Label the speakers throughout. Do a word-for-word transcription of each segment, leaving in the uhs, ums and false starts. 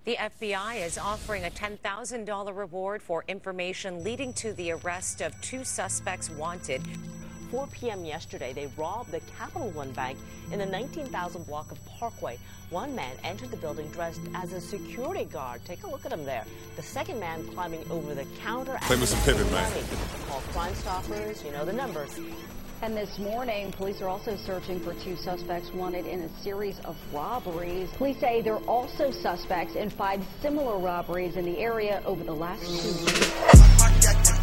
Speaker 1: The F B I is offering a ten thousand dollars reward for information leading to the arrest of two suspects wanted.
Speaker 2: four p.m. yesterday, they robbed the Capital One Bank in the nineteen thousand block of Parkway. One man entered the building dressed as a security guard. Take a look at him there. The second man climbing over the counter.
Speaker 3: Play with some pivot, man.
Speaker 2: Call Crime Stoppers. You know the numbers.
Speaker 4: And this morning, police are also searching for two suspects wanted in a series of robberies. Police say they're also suspects in five similar robberies in the area over the last two weeks.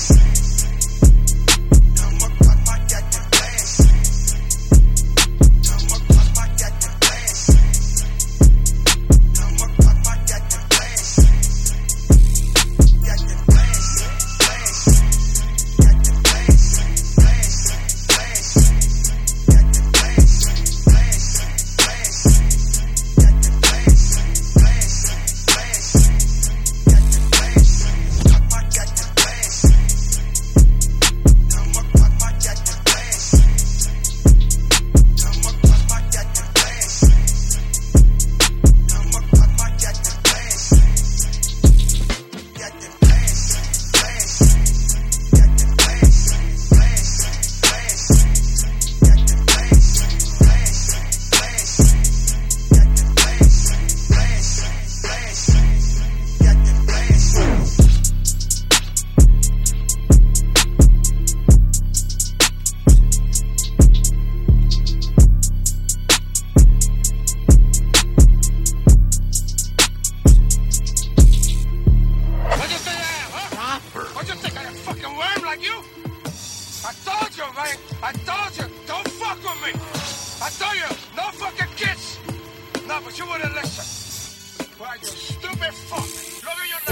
Speaker 5: I told you, man. I told you. Don't fuck with me. I told you, no fucking kids. No, but you wouldn't listen. Why, you stupid fuck. Look at your